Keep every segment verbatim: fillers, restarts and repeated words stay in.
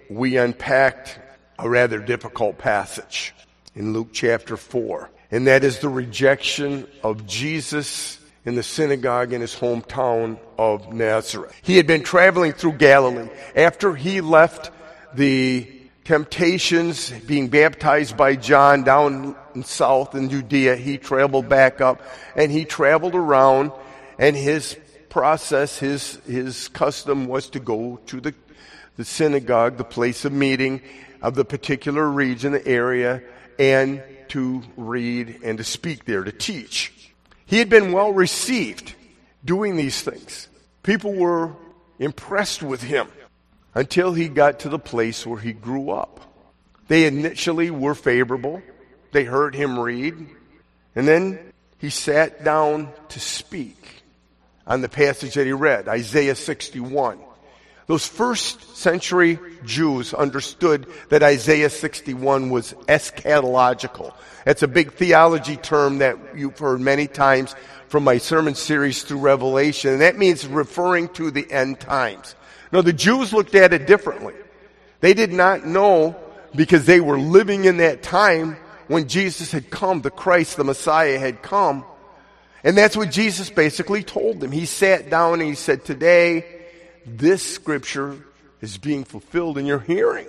we unpacked a rather difficult passage in Luke chapter four, and that is the rejection of Jesus in the synagogue in his hometown of Nazareth. He had been traveling through Galilee. After he left the temptations, being baptized by John down in south in Judea, he traveled back up, and he traveled around, and his process, his his custom was to go to the, the synagogue, the place of meeting of the particular region, the area, and to read and to speak there, to teach. He had been well received doing these things. People were impressed with him until he got to the place where he grew up. They initially were favorable. They heard him read. And then he sat down to speak on the passage that he read, Isaiah sixty-one. Those first century Jews understood that Isaiah sixty-one was eschatological. That's a big theology term that you've heard many times from my sermon series through Revelation, and that means referring to the end times. No, the Jews looked at it differently. They did not know, because they were living in that time when Jesus had come, the Christ, the Messiah had come. And that's what Jesus basically told them. He sat down and he said, today, this scripture is being fulfilled in your hearing.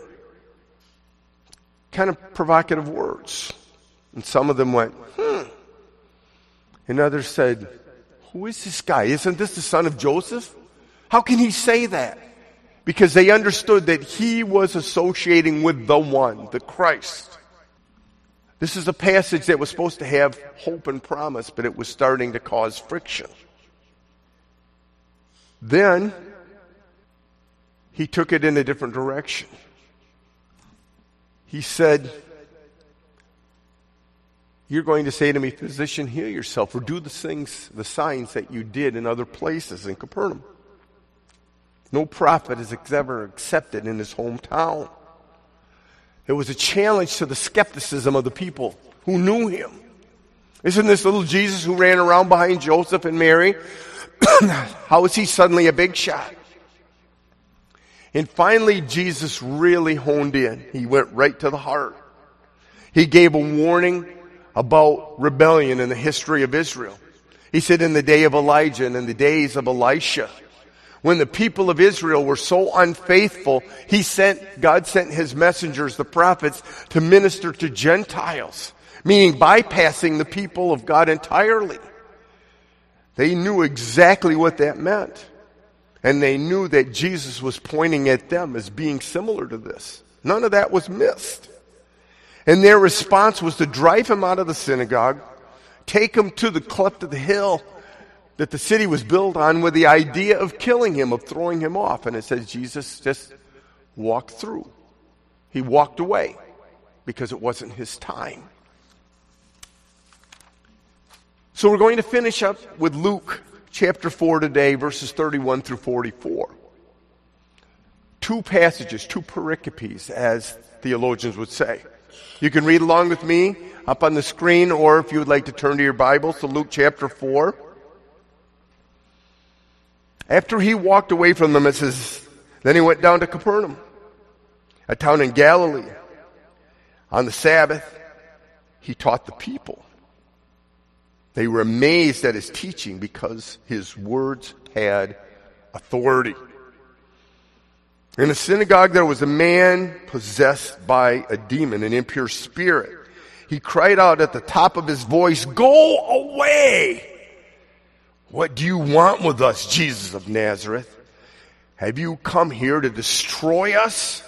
Kind of provocative words. And some of them went, hmm. And others said, who is this guy? Isn't this the son of Joseph? How can he say that? Because they understood that he was associating with the one, the Christ. This is a passage that was supposed to have hope and promise, but it was starting to cause friction. Then he took it in a different direction. He said, you're going to say to me, physician, heal yourself, or do the things, the signs that you did in other places in Capernaum. No prophet is ever accepted in his hometown. It was a challenge to the skepticism of the people who knew him. Isn't this little Jesus who ran around behind Joseph and Mary? How is he suddenly a big shot? And finally, Jesus really honed in. He went right to the heart. He gave a warning about rebellion in the history of Israel. He said in the day of Elijah and in the days of Elisha, when the people of Israel were so unfaithful, he sent, God sent his messengers, the prophets, to minister to Gentiles, meaning bypassing the people of God entirely. They knew exactly what that meant. And they knew that Jesus was pointing at them as being similar to this. None of that was missed. And their response was to drive him out of the synagogue, take him to the cleft of the hill that the city was built on with the idea of killing him, of throwing him off. And it says Jesus just walked through. He walked away because it wasn't his time. So we're going to finish up with Luke chapter four today, verses thirty-one through forty-four. Two passages, two pericopes, as theologians would say. You can read along with me up on the screen, or if you would like to turn to your Bibles to Luke chapter four. After he walked away from them, it says, then he went down to Capernaum, a town in Galilee. On the Sabbath, he taught the people. They were amazed at his teaching because his words had authority. In the synagogue, there was a man possessed by a demon, an impure spirit. He cried out at the top of his voice, "Go away! What do you want with us, Jesus of Nazareth? Have you come here to destroy us?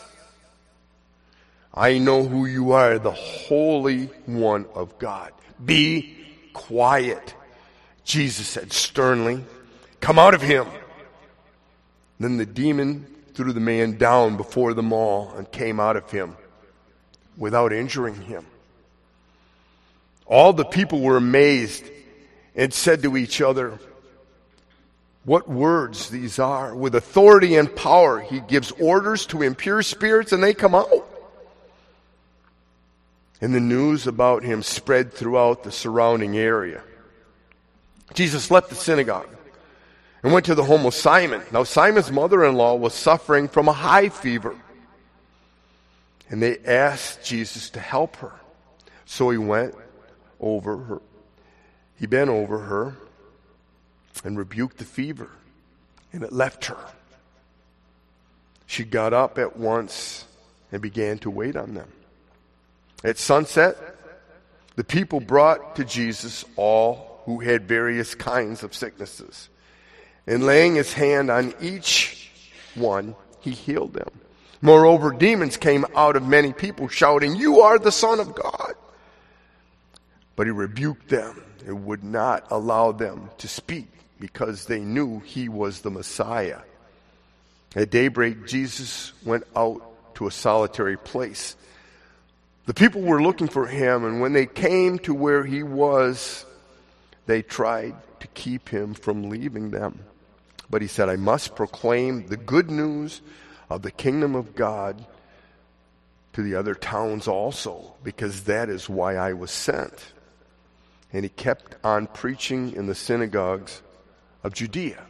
I know who you are, the Holy One of God." "Be quiet," Jesus said sternly. "Come out of him." Then the demon threw the man down before them all and came out of him without injuring him. All the people were amazed and said to each other, "What words these are! With authority and power he gives orders to impure spirits and they come out." And the news about him spread throughout the surrounding area. Jesus left the synagogue and went to the home of Simon. Now Simon's mother-in-law was suffering from a high fever. And they asked Jesus to help her. So he went over her. He bent over her and rebuked the fever, and it left her. She got up at once and began to wait on them. At sunset, the people brought to Jesus all who had various kinds of sicknesses. And laying his hand on each one, he healed them. Moreover, demons came out of many people, shouting, "You are the Son of God." But he rebuked them and would not allow them to speak, because they knew he was the Messiah. At daybreak, Jesus went out to a solitary place. The people were looking for him, and when they came to where he was, they tried to keep him from leaving them. But he said, "I must proclaim the good news of the kingdom of God to the other towns also, because that is why I was sent." And he kept on preaching in the synagogues of Judea.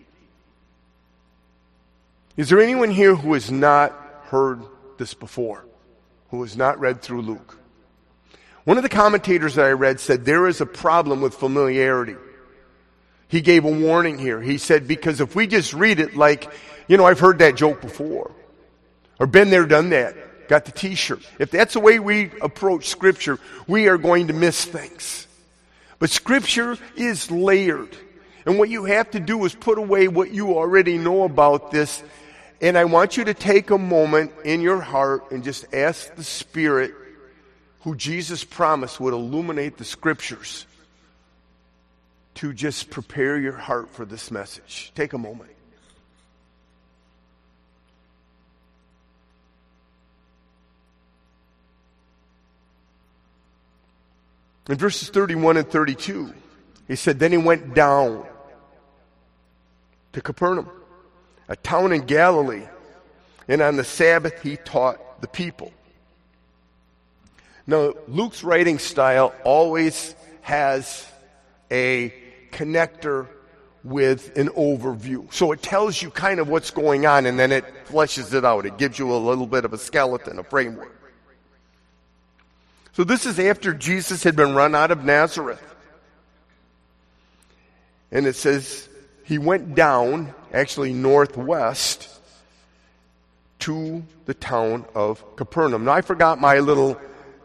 Is there anyone here who has not heard this before, who has not read through Luke? One of the commentators that I read said there is a problem with familiarity. He gave a warning here. He said, because if we just read it like, you know, I've heard that joke before, or been there, done that, got the t-shirt. If that's the way we approach Scripture, we are going to miss things. But Scripture is layered. And what you have to do is put away what you already know about this. And I want you to take a moment in your heart and just ask the Spirit, who Jesus promised would illuminate the Scriptures, to just prepare your heart for this message. Take a moment. In verses thirty-one and thirty-two, he said, then he went down to Capernaum, a town in Galilee, and on the Sabbath he taught the people. Now, Luke's writing style always has a connector with an overview. So it tells you kind of what's going on, and then it fleshes it out. It gives you a little bit of a skeleton, a framework. So this is after Jesus had been run out of Nazareth. And it says he went down, actually northwest, to the town of Capernaum. Now I forgot my little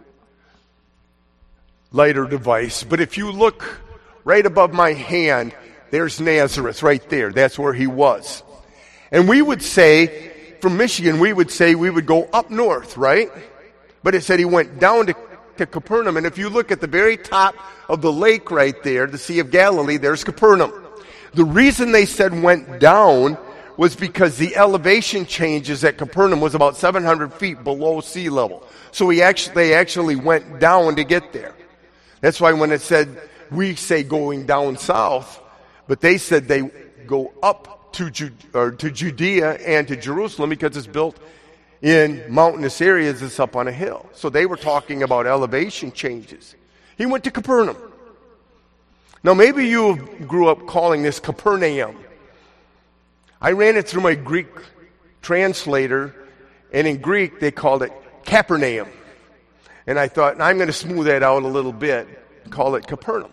lighter device, but if you look right above my hand, there's Nazareth right there. That's where he was. And we would say, from Michigan, we would say we would go up north, right? But it said he went down to, to Capernaum. And if you look at the very top of the lake right there, the Sea of Galilee, there's Capernaum. The reason they said went down was because the elevation changes at Capernaum was about seven hundred feet below sea level. So he actually, they actually went down to get there. That's why when it said, we say going down south, but they said they go up to, Ju- or to Judea and to Jerusalem because it's built in mountainous areas. It's up on a hill. So they were talking about elevation changes. He went to Capernaum. Now maybe you grew up calling this Capernaum. I ran it through my Greek translator, and in Greek they called it Capernaum. And I thought, I'm going to smooth that out a little bit, call it Capernaum.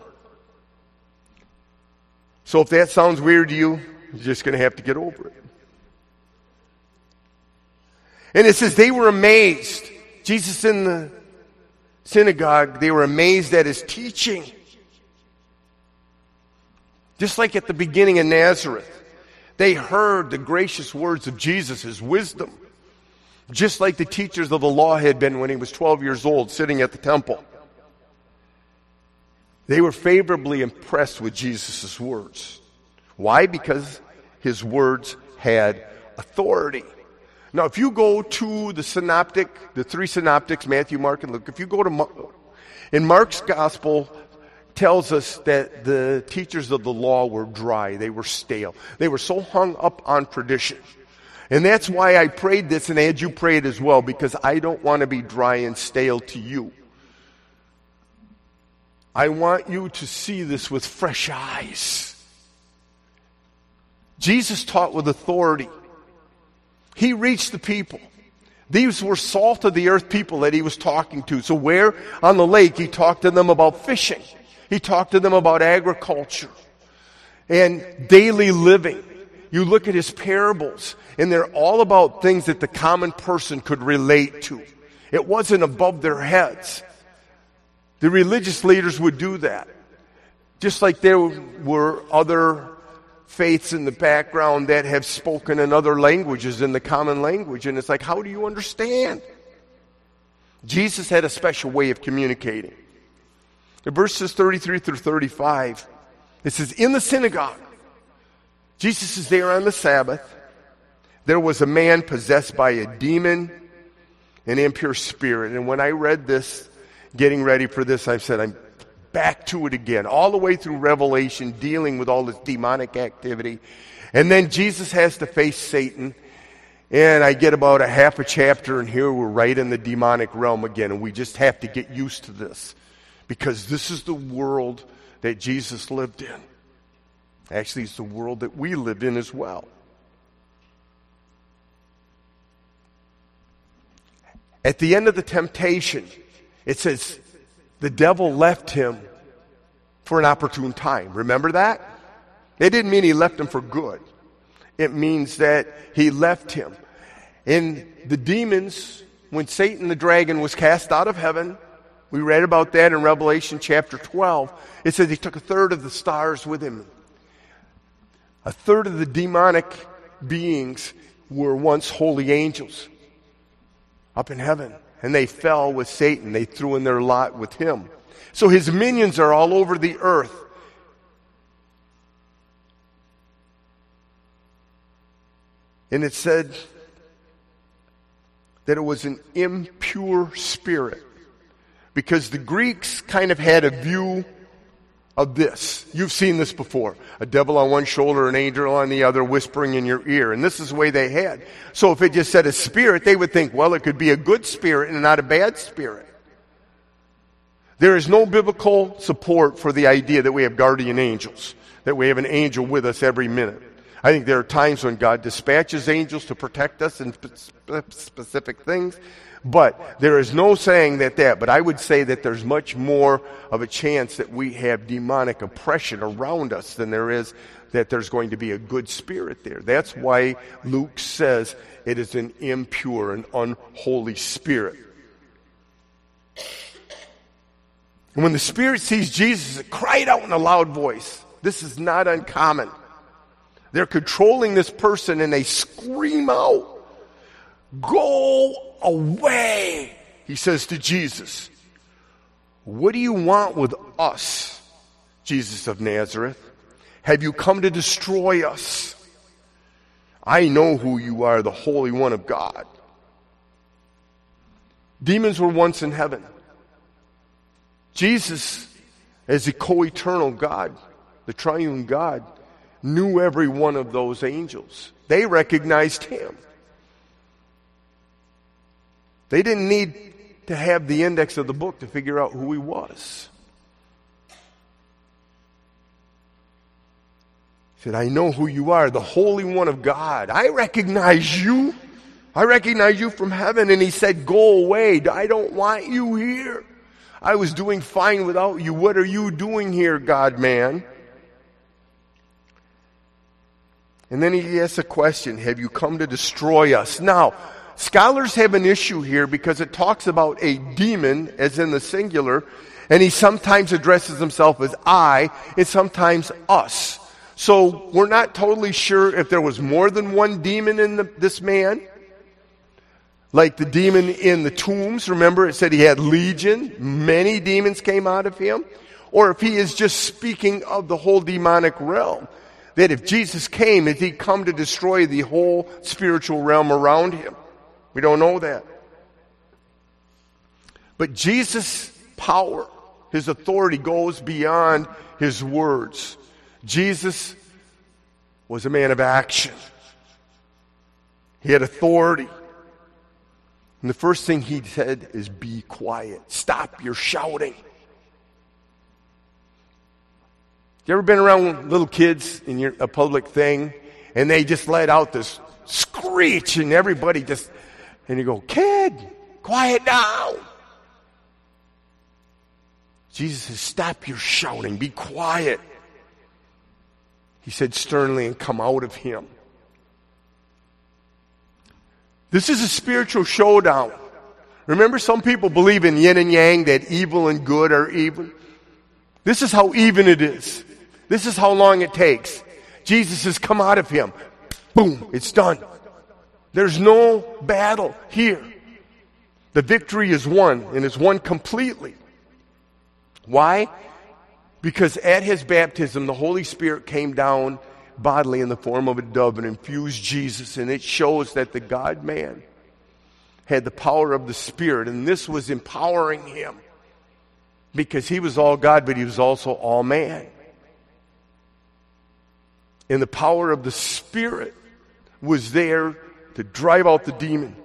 So if that sounds weird to you, you're just going to have to get over it. And it says they were amazed. Jesus in the synagogue, they were amazed at his teaching. Just like at the beginning of Nazareth, they heard the gracious words of Jesus, his wisdom. Just like the teachers of the law had been when he was twelve years old, sitting at the temple. They were favorably impressed with Jesus' words. Why? Because his words had authority. Now, if you go to the synoptic, the three synoptics, Matthew, Mark, and Luke, if you go to Mark, in Mark's gospel, tells us that the teachers of the law were dry. They were stale. They were so hung up on tradition. And that's why I prayed this, and I had you pray it as well, because I don't want to be dry and stale to you. I want you to see this with fresh eyes. Jesus taught with authority. He reached the people. These were salt of the earth people that he was talking to. So where? On the lake, he talked to them about fishing. He talked to them about agriculture and daily living. You look at his parables, and they're all about things that the common person could relate to. It wasn't above their heads. The religious leaders would do that. Just like there were other faiths in the background that have spoken in other languages in the common language. And it's like, how do you understand? Jesus had a special way of communicating. In verses thirty-three through thirty-five, it says, in the synagogue, Jesus is there on the Sabbath. There was a man possessed by a demon, an impure spirit. And when I read this, getting ready for this, I said, I'm back to it again, all the way through Revelation, dealing with all this demonic activity. And then Jesus has to face Satan. And I get about a half a chapter, and here we're right in the demonic realm again. And we just have to get used to this, because this is the world that Jesus lived in. Actually, it's the world that we live in as well. At the end of the temptation, it says, the devil left him for an opportune time. Remember that? It didn't mean he left him for good. It means that he left him. And the demons, when Satan the dragon was cast out of heaven, we read about that in Revelation chapter twelve. It says he took a third of the stars with him. A third of the demonic beings were once holy angels up in heaven. And they fell with Satan. They threw in their lot with him. So his minions are all over the earth. And it said that it was an impure spirit. Because the Greeks kind of had a view of this. You've seen this before. A devil on one shoulder, an angel on the other, whispering in your ear. And this is the way they had. So if it just said a spirit, they would think, well, it could be a good spirit and not a bad spirit. There is no biblical support for the idea that we have guardian angels, that we have an angel with us every minute. I think there are times when God dispatches angels to protect us in specific things. But there is no saying that that, but I would say that there's much more of a chance that we have demonic oppression around us than there is that there's going to be a good spirit there. That's why Luke says it is an impure and unholy spirit. And when the spirit sees Jesus, it cried out in a loud voice. This is not uncommon. They're controlling this person and they scream out, "Go away," he says to Jesus. "What do you want with us, Jesus of Nazareth? Have you come to destroy us? I know who you are, the Holy One of God." Demons were once in heaven. Jesus, as the co-eternal God, the triune God, knew every one of those angels. They recognized him. They didn't need to have the index of the book to figure out who he was. He said, "I know who you are, the Holy One of God. I recognize you. I recognize you from heaven." And he said, "Go away. I don't want you here. I was doing fine without you. What are you doing here, God-man?" And then he asks a question, "Have you come to destroy us?" Now, scholars have an issue here because it talks about a demon, as in the singular, and he sometimes addresses himself as I, and sometimes us. So we're not totally sure if there was more than one demon in the, this man. Like the demon in the tombs, remember it said he had legion, many demons came out of him. Or if he is just speaking of the whole demonic realm. That if Jesus came, if he'd come to destroy the whole spiritual realm around him. We don't know that. But Jesus' power, his authority goes beyond his words. Jesus was a man of action. He had authority. And the first thing he said is, "Be quiet. Stop your shouting." You ever been around little kids in your, a public thing, and they just let out this screech, and everybody just And you go, kid, quiet down. Jesus says, stop your shouting. Be quiet. He said sternly, and come out of him. This is a spiritual showdown. Remember, some people believe in yin and yang, that evil and good are even. This is how even it is. This is how long it takes. Jesus says, come out of him. Boom, it's done. There's no battle here. The victory is won, and it's won completely. Why? Because at his baptism, the Holy Spirit came down bodily in the form of a dove and infused Jesus, and it shows that the God-man had the power of the Spirit, and this was empowering him because he was all God, but he was also all man. And the power of the Spirit was there to drive out the demon.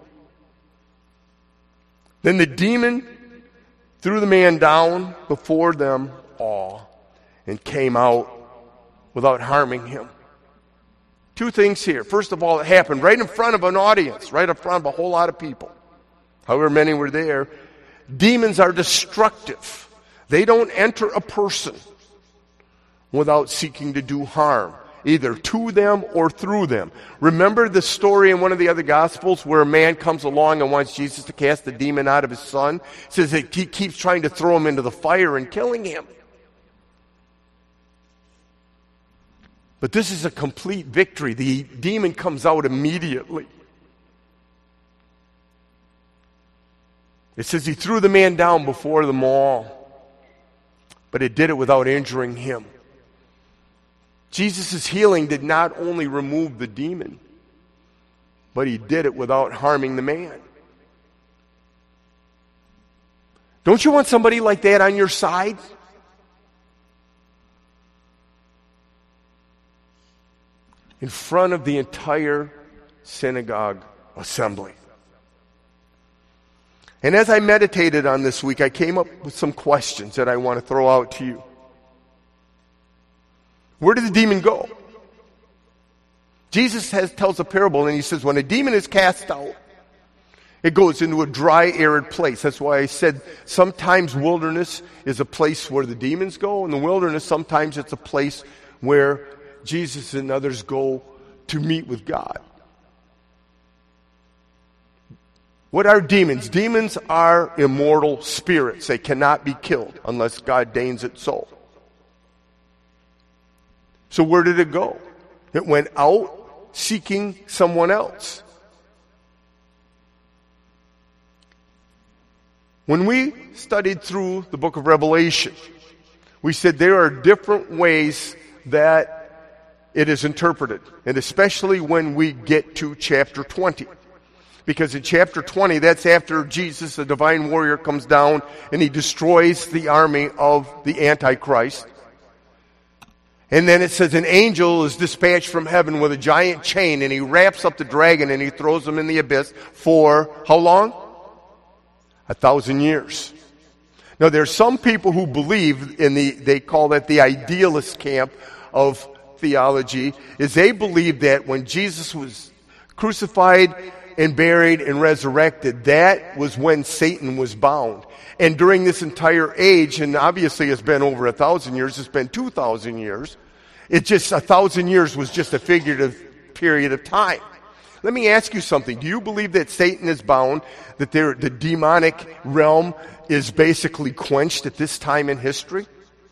Then the demon threw the man down before them all and came out without harming him. Two things here. First of all, it happened right in front of an audience, right in front of a whole lot of people. However many were there. Demons are destructive. They don't enter a person without seeking to do harm, either to them or through them. Remember the story in one of the other Gospels where a man comes along and wants Jesus to cast the demon out of his son? It says that he keeps trying to throw him into the fire and killing him. But this is a complete victory. The demon comes out immediately. It says he threw the man down before them all, but it did it without injuring him. Jesus' healing did not only remove the demon, but he did it without harming the man. Don't you want somebody like that on your side? In front of the entire synagogue assembly. And as I meditated on this week, I came up with some questions that I want to throw out to you. Where did the demon go? Jesus has, tells a parable, and he says when a demon is cast out, it goes into a dry, arid place. That's why I said sometimes wilderness is a place where the demons go. In the wilderness, sometimes it's a place where Jesus and others go to meet with God. What are demons? Demons are immortal spirits. They cannot be killed unless God deigns it so. So where did it go? It went out seeking someone else. When we studied through the book of Revelation, we said there are different ways that it is interpreted, and especially when we get to chapter twenty. Because in chapter twenty, that's after Jesus, the divine warrior, comes down and he destroys the army of the Antichrist. And then it says an angel is dispatched from heaven with a giant chain, and he wraps up the dragon and he throws him in the abyss for how long? A thousand years. Now there's some people who believe in the, they call that the idealist camp of theology, is they believe that when Jesus was crucified and buried and resurrected, that was when Satan was bound. And during this entire age, and obviously it's been over a thousand years, it's been two thousand years, it just, a thousand years was just a figurative period of time. Let me ask you something. Do you believe that Satan is bound, that there, the demonic realm is basically quenched at this time in history?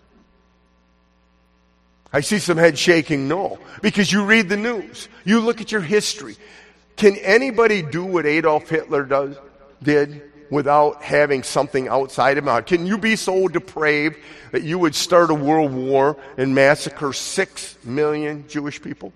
I see some head shaking no, because you read the news. You look at your history. Can anybody do what Adolf Hitler does, did without having something outside of him? Can you be so depraved that you would start a world war and massacre six million Jewish people?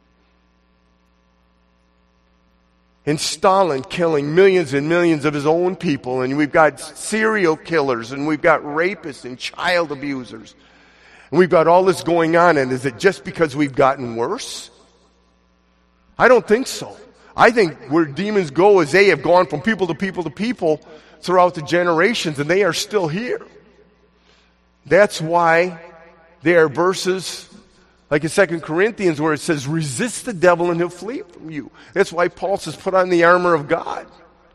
And Stalin killing millions and millions of his own people, and we've got serial killers, and we've got rapists and child abusers. And we've got all this going on, and is it just because we've gotten worse? I don't think so. I think where demons go is they have gone from people to people to people throughout the generations, and they are still here. That's why there are verses like in Second Corinthians where it says, resist the devil and he'll flee from you. That's why Paul says, put on the armor of God.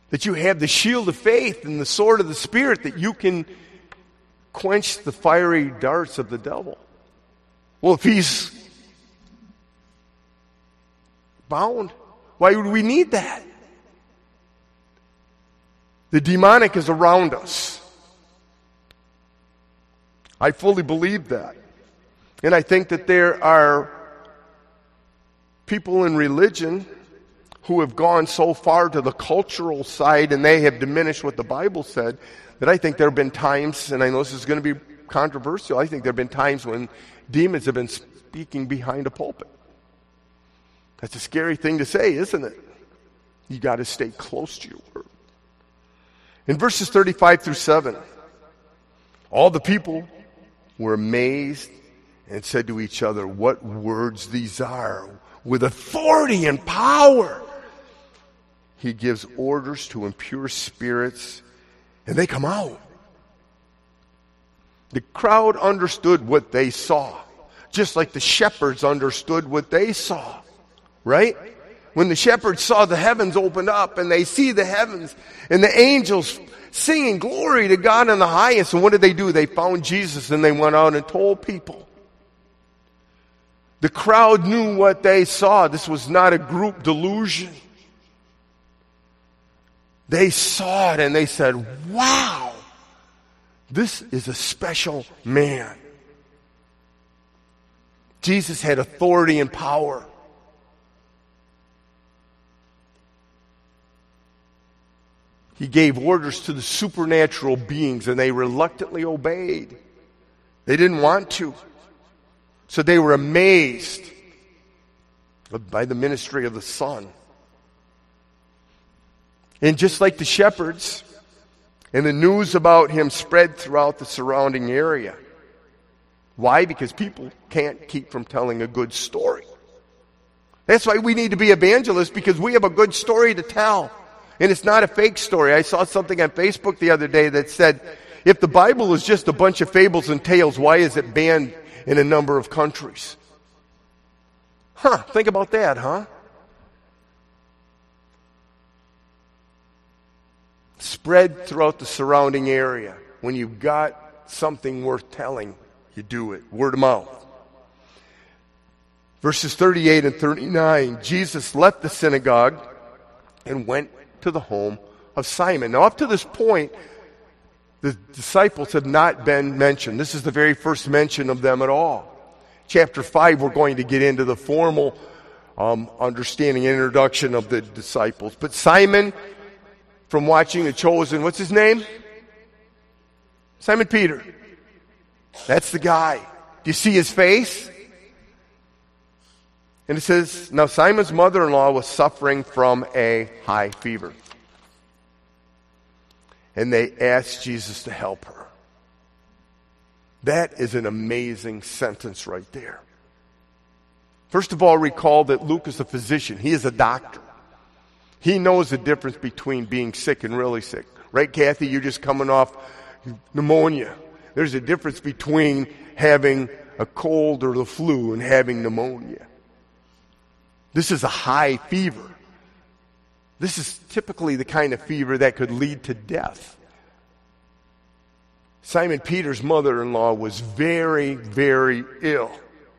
That you have the shield of faith and the sword of the Spirit, that you can quench the fiery darts of the devil. Well, if he's bound, why would we need that? The demonic is around us. I fully believe that. And I think that there are people in religion who have gone so far to the cultural side and they have diminished what the Bible said, that I think there have been times, and I know this is going to be controversial, I think there have been times when demons have been speaking behind a pulpit. That's a scary thing to say, isn't it? You got to stay close to your word. In verses thirty-five through seven, all the people were amazed and said to each other, what words these are! With authority and power, he gives orders to impure spirits, and they come out. The crowd understood what they saw, just like the shepherds understood what they saw, right? When the shepherds saw the heavens opened up and they see the heavens and the angels singing glory to God in the highest, and what did they do? They found Jesus and they went out and told people. The crowd knew what they saw. This was not a group delusion. They saw it and they said, wow, this is a special man. Jesus had authority and power. He gave orders to the supernatural beings and they reluctantly obeyed. They didn't want to. So they were amazed by the ministry of the Son. And just like the shepherds, and the news about him spread throughout the surrounding area. Why? Because people can't keep from telling a good story. That's why we need to be evangelists, because we have a good story to tell. And it's not a fake story. I saw something on Facebook the other day that said, if the Bible is just a bunch of fables and tales, why is it banned in a number of countries? Huh, think about that, huh? Spread throughout the surrounding area. When you've got something worth telling, you do it. Word of mouth. Verses thirty-eight and thirty-nine, Jesus left the synagogue and went to the home of Simon. Now, up to this point, the disciples have not been mentioned. This is the very first mention of them at all. Chapter five, we're going to get into the formal um, understanding and introduction of the disciples. But Simon, from watching The Chosen, what's his name? Simon Peter. That's the guy. Do you see his face? And it says, now Simon's mother-in-law was suffering from a high fever. And they asked Jesus to help her. That is an amazing sentence right there. First of all, recall that Luke is a physician. He is a doctor. He knows the difference between being sick and really sick. Right, Kathy? You're just coming off pneumonia. There's a difference between having a cold or the flu and having pneumonia. This is a high fever. This is typically the kind of fever that could lead to death. Simon Peter's mother-in-law was very, very ill.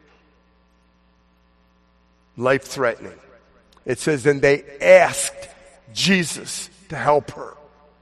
Life-threatening. It says, and they asked Jesus to help her.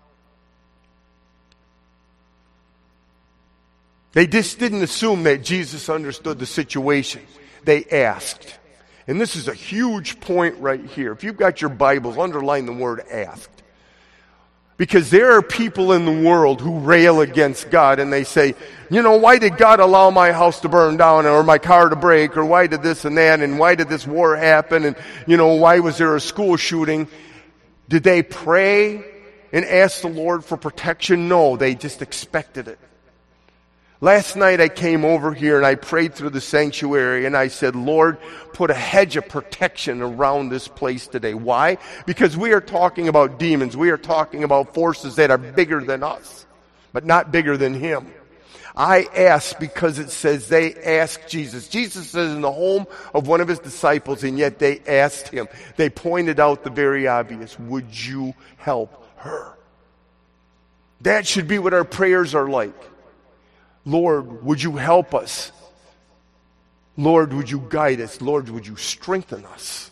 They just didn't assume that Jesus understood the situation. They asked. And this is a huge point right here. If you've got your Bibles, underline the word asked. Because there are people in the world who rail against God and they say, you know, why did God allow my house to burn down or my car to break, or why did this and that, and why did this war happen, and, you know, why was there a school shooting? Did they pray and ask the Lord for protection? No, they just expected it. Last night I came over here and I prayed through the sanctuary and I said, Lord, put a hedge of protection around this place today. Why? Because we are talking about demons. We are talking about forces that are bigger than us, but not bigger than Him. I asked because it says they asked Jesus. Jesus is in the home of one of His disciples, and yet they asked Him. They pointed out the very obvious. Would you help her. That should be what our prayers are like. Lord, would you help us? Lord, would you guide us? Lord, would you strengthen us?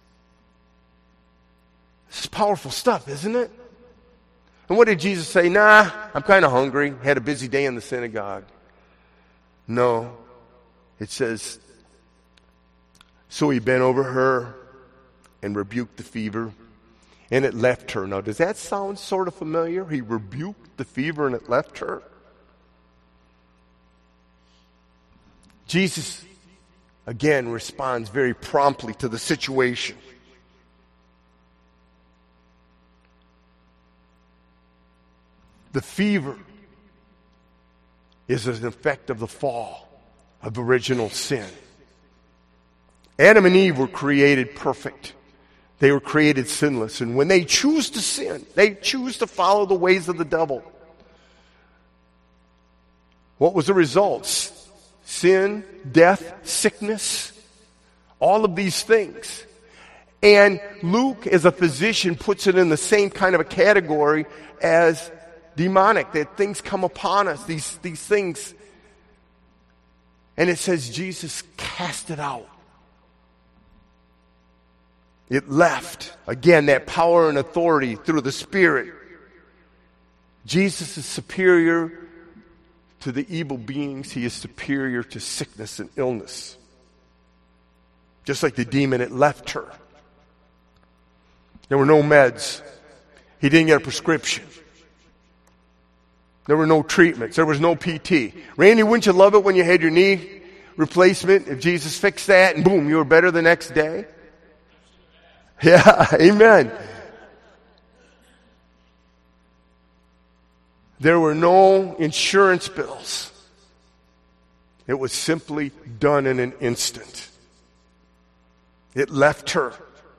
This is powerful stuff, isn't it? And what did Jesus say? Nah, I'm kind of hungry. Had a busy day in the synagogue. No. It says, so he bent over her and rebuked the fever, and it left her. Now, does that sound sort of familiar? He rebuked the fever and it left her. Jesus, again, responds very promptly to the situation. The fever is an effect of the fall, of original sin. Adam and Eve were created perfect. They were created sinless. And when they choose to sin, they choose to follow the ways of the devil. What was the results? Sin, death, sickness, all of these things. And Luke, as a physician, puts it in the same kind of a category as demonic, that things come upon us, these, these things. And it says Jesus cast it out. It left. Again, that power and authority through the Spirit. Jesus is superior to the evil beings. He is superior to sickness and illness. Just like the demon, it left her. There were no meds. He didn't get a prescription. There were no treatments. There was no P T. Randy, wouldn't you love it when you had your knee replacement? If Jesus fixed that and boom, you were better the next day? Yeah, amen. There were no insurance bills. It was simply done in an instant. It left her.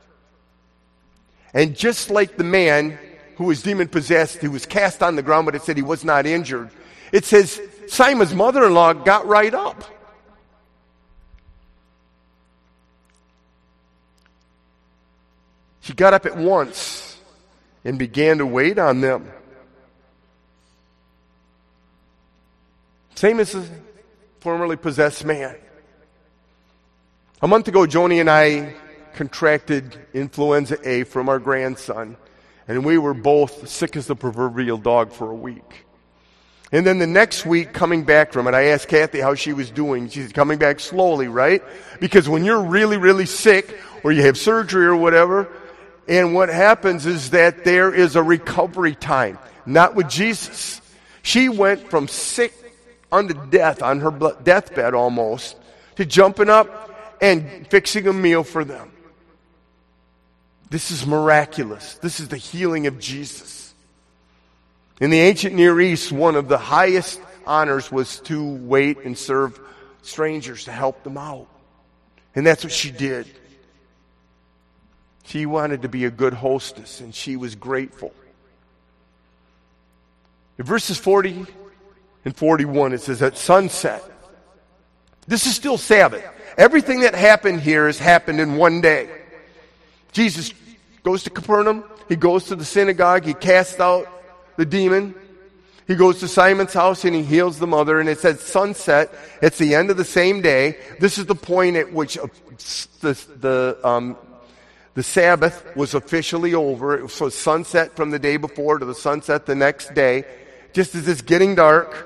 And just like the man who was demon-possessed, who was cast on the ground, but it said he was not injured, it says Simon's mother-in-law got right up. She got up at once and began to wait on them. Same as the formerly possessed man. A month ago, Joni and I contracted influenza A from our grandson, and we were both sick as the proverbial dog for a week. And then the next week, coming back from it, I asked Kathy how she was doing. She's coming back slowly, right? Because when you're really, really sick, or you have surgery or whatever, and what happens is that there is a recovery time. Not with Jesus. She went from sick unto death, on her deathbed almost, to jumping up and fixing a meal for them. This is miraculous. This is the healing of Jesus. In the ancient Near East, one of the highest honors was to wait and serve strangers, to help them out. And that's what she did. She wanted to be a good hostess, and she was grateful. In verses forty and forty-one, it says, at sunset. This is still Sabbath. Everything that happened here has happened in one day. Jesus goes to Capernaum. He goes to the synagogue. He casts out the demon. He goes to Simon's house and he heals the mother. And it says sunset. It's the end of the same day. This is the point at which the, the, um, the Sabbath was officially over. It was sunset from the day before to the sunset the next day. Just as it's getting dark,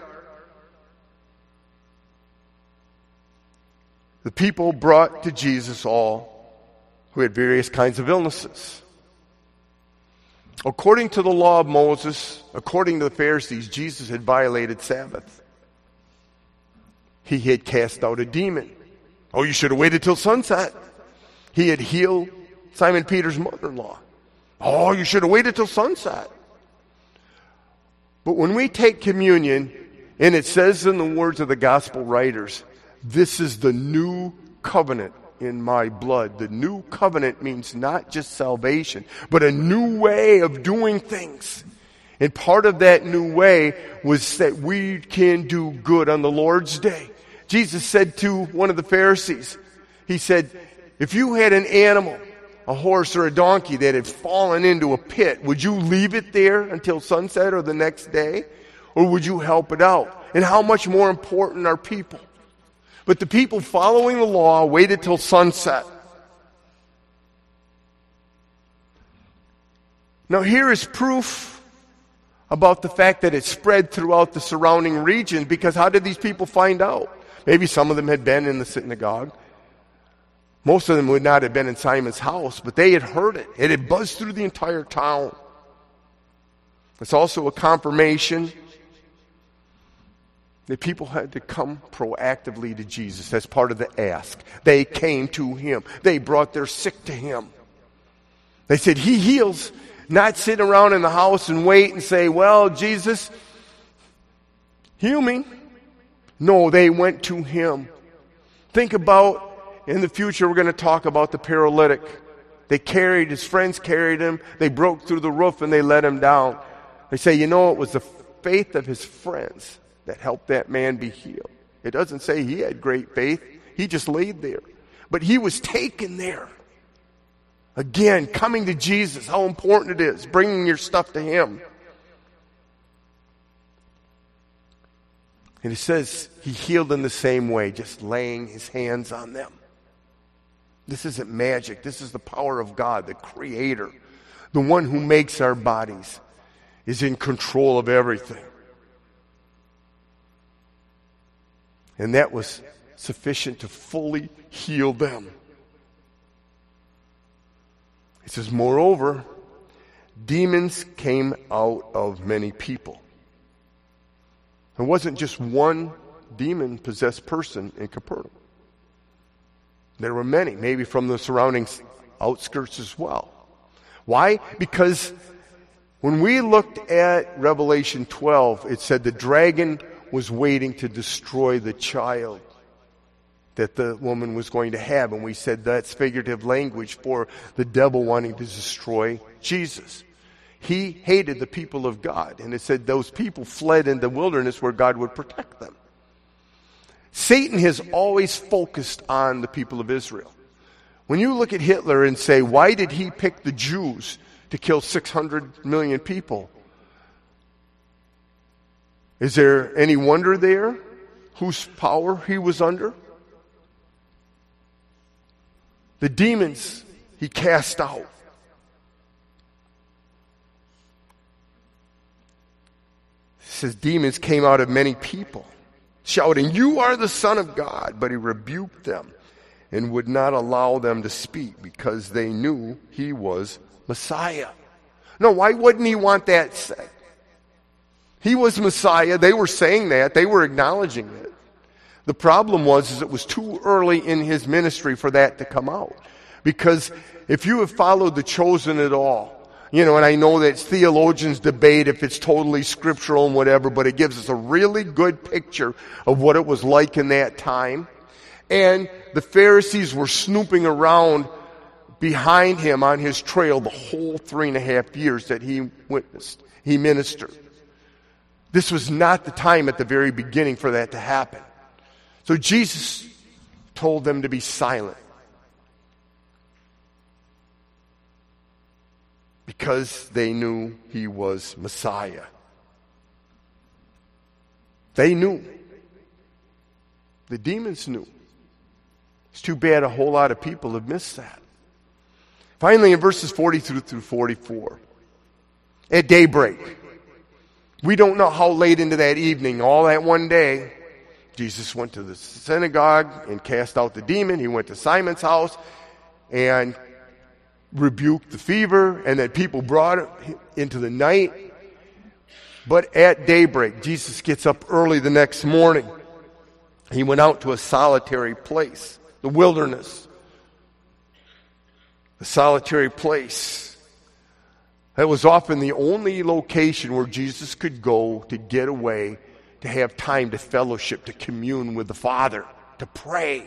the people brought to Jesus all who had various kinds of illnesses. According to the law of Moses, according to the Pharisees, Jesus had violated Sabbath. He had cast out a demon. Oh, you should have waited till sunset. He had healed Simon Peter's mother-in-law. Oh, you should have waited till sunset. But when we take communion, and it says in the words of the gospel writers, this is the new covenant in my blood. The new covenant means not just salvation, but a new way of doing things. And part of that new way was that we can do good on the Lord's day. Jesus said to one of the Pharisees, he said, if you had an animal a horse or a donkey that had fallen into a pit, would you leave it there until sunset or the next day? Or would you help it out? And how much more important are people? But the people following the law waited till sunset. Now here is proof about the fact that it spread throughout the surrounding region, because how did these people find out? Maybe some of them had been in the synagogue. Most of them would not have been in Simon's house, but they had heard it. It had buzzed through the entire town. It's also a confirmation that people had to come proactively to Jesus as part of the ask. They came to him. They brought their sick to him. They said, he heals. Not sit around in the house and wait and say, well, Jesus, heal me. No, they went to him. Think about, in the future, we're going to talk about the paralytic. They carried, his friends carried him. They broke through the roof and they let him down. They say, you know, it was the faith of his friends that helped that man be healed. It doesn't say he had great faith. He just laid there. But he was taken there. Again, coming to Jesus, how important it is, bringing your stuff to him. And it says he healed in the same way, just laying his hands on them. This isn't magic. This is the power of God, the Creator. The one who makes our bodies is in control of everything. And that was sufficient to fully heal them. It says, moreover, demons came out of many people. There wasn't just one demon-possessed person in Capernaum. There were many, maybe from the surrounding outskirts as well. Why? Because when we looked at Revelation twelve, it said the dragon was waiting to destroy the child that the woman was going to have. And we said that's figurative language for the devil wanting to destroy Jesus. He hated the people of God. And it said those people fled in the wilderness where God would protect them. Satan has always focused on the people of Israel. When you look at Hitler and say, why did he pick the Jews to kill six hundred million people? Is there any wonder there whose power he was under? The demons he cast out. It says demons came out of many people, shouting, you are the Son of God. But he rebuked them and would not allow them to speak because they knew he was Messiah. No, why wouldn't he want that said? He was Messiah. They were saying that. They were acknowledging it. The problem was is it was too early in his ministry for that to come out. Because if you have followed The Chosen at all, you know, and I know that theologians debate if it's totally scriptural and whatever, but it gives us a really good picture of what it was like in that time. And the Pharisees were snooping around behind him on his trail the whole three and a half years that he witnessed, he ministered. This was not the time at the very beginning for that to happen. So Jesus told them to be silent. Because they knew he was Messiah. They knew. The demons knew. It's too bad a whole lot of people have missed that. Finally, in verses forty-two through forty-four, at daybreak, we don't know how late into that evening, all that one day, Jesus went to the synagogue and cast out the demon. He went to Simon's house and rebuked the fever, and then people brought it into the night. But at daybreak, Jesus gets up early the next morning. He went out to a solitary place, the wilderness. The solitary place. That was often the only location where Jesus could go to get away, to have time to fellowship, to commune with the Father, to pray.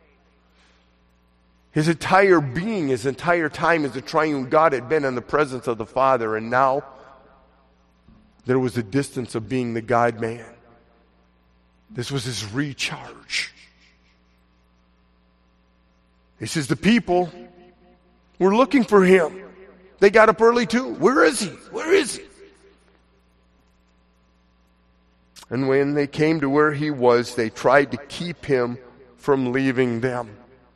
His entire being, his entire time as a triune God had been in the presence of the Father, and now there was a distance of being the God-man. This was his recharge. He says the people We're looking for him. They got up early too. Where is he? Where is he? And when they came to where he was, they tried to keep him from leaving them.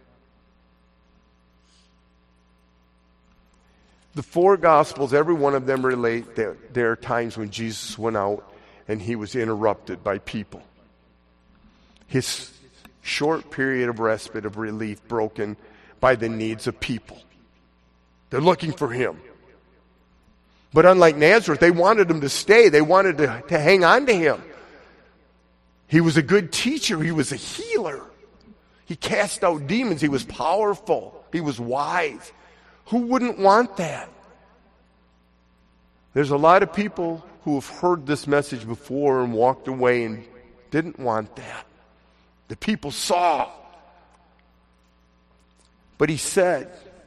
The four Gospels, every one of them relate that there are times when Jesus went out and he was interrupted by people. His short period of respite, of relief, broken by the needs of people. They're looking for him. But unlike Nazareth, they wanted him to stay. They wanted to, to hang on to him. He was a good teacher. He was a healer. He cast out demons. He was powerful. He was wise. Who wouldn't want that? There's a lot of people who have heard this message before and walked away and didn't want that. The people saw. But he said,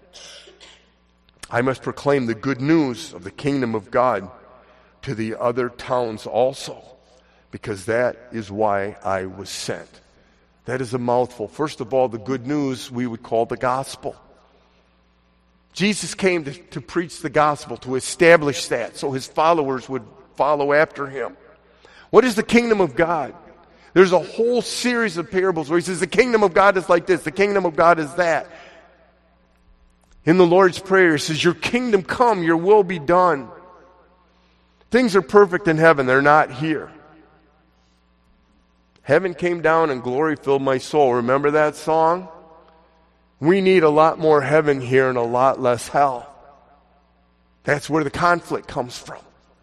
I must proclaim the good news of the kingdom of God to the other towns also, because that is why I was sent. That is a mouthful. First of all, the good news we would call the gospel. Jesus came to, to preach the gospel, to establish that, so his followers would follow after him. What is the kingdom of God? There's a whole series of parables where he says the kingdom of God is like this, the kingdom of God is that. In the Lord's Prayer, he says, your kingdom come, your will be done. Things are perfect in heaven, they're not here. Heaven came down and glory filled my soul. Remember that song? We need a lot more heaven here and a lot less hell. That's where the conflict comes from.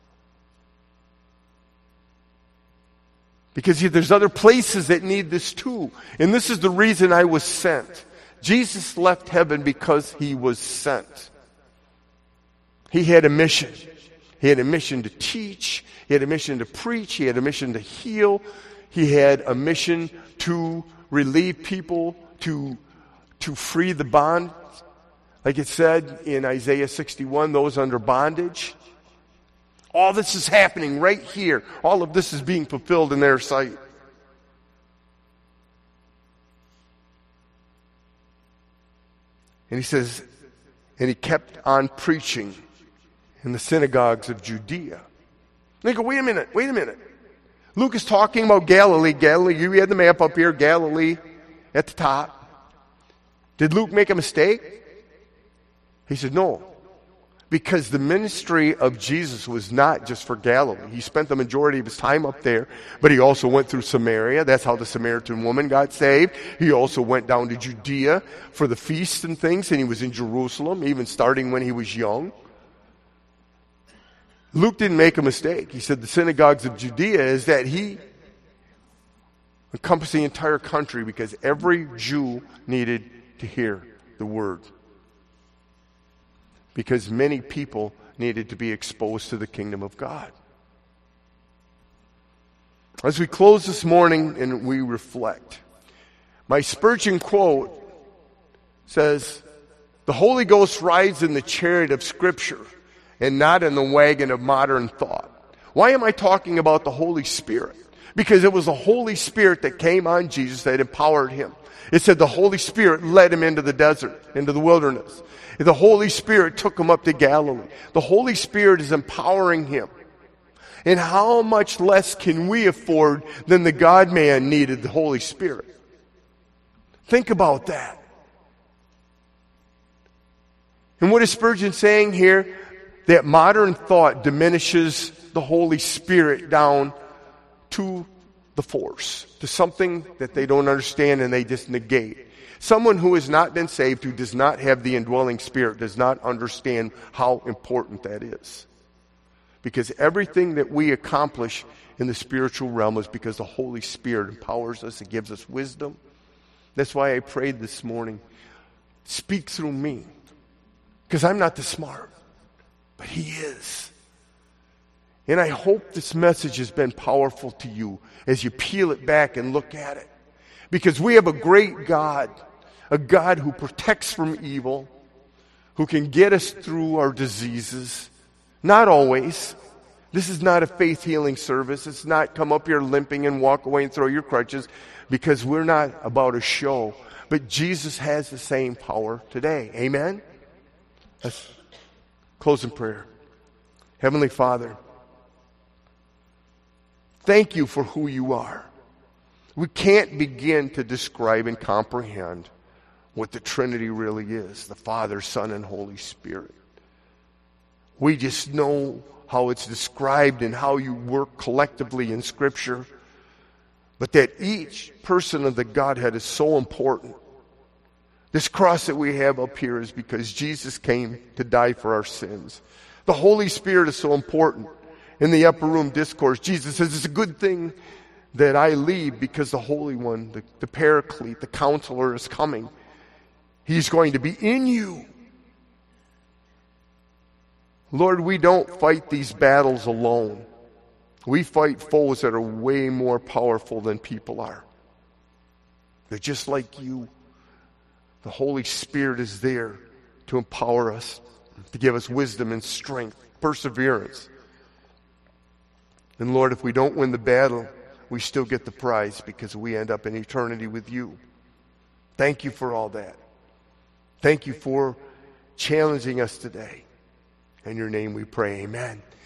Because there's other places that need this too. And this is the reason I was sent. Jesus left heaven because he was sent. He had a mission. He had a mission to teach. He had a mission to preach. He had a mission to heal. He had a mission to relieve people, to, to free the bond. Like it said in Isaiah sixty-one, those under bondage. All this is happening right here. All of this is being fulfilled in their sight. And he says, and he kept on preaching in the synagogues of Judea. And they go, wait a minute, wait a minute. Luke is talking about Galilee. Galilee, you had the map up here, Galilee at the top. Did Luke make a mistake? He said, no. Because the ministry of Jesus was not just for Galilee. He spent the majority of his time up there, but he also went through Samaria. That's how the Samaritan woman got saved. He also went down to Judea for the feasts and things, and he was in Jerusalem, even starting when he was young. Luke didn't make a mistake. He said the synagogues of Judea is that he encompassed the entire country because every Jew needed to hear the word. Because many people needed to be exposed to the kingdom of God. As we close this morning and we reflect, my Spurgeon quote says, the Holy Ghost rides in the chariot of Scripture and not in the wagon of modern thought. Why am I talking about the Holy Spirit? Because it was the Holy Spirit that came on Jesus that empowered him. It said the Holy Spirit led him into the desert, into the wilderness. The Holy Spirit took him up to Galilee. The Holy Spirit is empowering him. And how much less can we afford than the God-man needed the Holy Spirit? Think about that. And what is Spurgeon saying here? That modern thought diminishes the Holy Spirit down to the force, to something that they don't understand and they just negate. Someone who has not been saved, who does not have the indwelling Spirit, does not understand how important that is. Because everything that we accomplish in the spiritual realm is because the Holy Spirit empowers us. It gives us wisdom. That's why I prayed this morning, speak through me. Because I'm not the smart, but he is. And I hope this message has been powerful to you as you peel it back and look at it. Because we have a great God, a God who protects from evil, who can get us through our diseases. Not always. This is not a faith healing service. It's not come up here limping and walk away and throw your crutches, because we're not about a show. But Jesus has the same power today. Amen? Let's close in prayer. Heavenly Father, thank you for who you are. We can't begin to describe and comprehend what the Trinity really is, the Father, Son, and Holy Spirit. We just know how it's described and how you work collectively in Scripture, but that each person of the Godhead is so important. This cross that we have up here is because Jesus came to die for our sins. The Holy Spirit is so important. In the upper room discourse, Jesus says it's a good thing that I leave because the Holy One, the, the Paraclete, the Counselor is coming. He's going to be in you. Lord, we don't fight these battles alone. We fight foes that are way more powerful than people are. They're just like you. The Holy Spirit is there to empower us, to give us wisdom and strength, perseverance. And Lord, if we don't win the battle, we still get the prize because we end up in eternity with you. Thank you for all that. Thank you for challenging us today. In your name we pray, amen.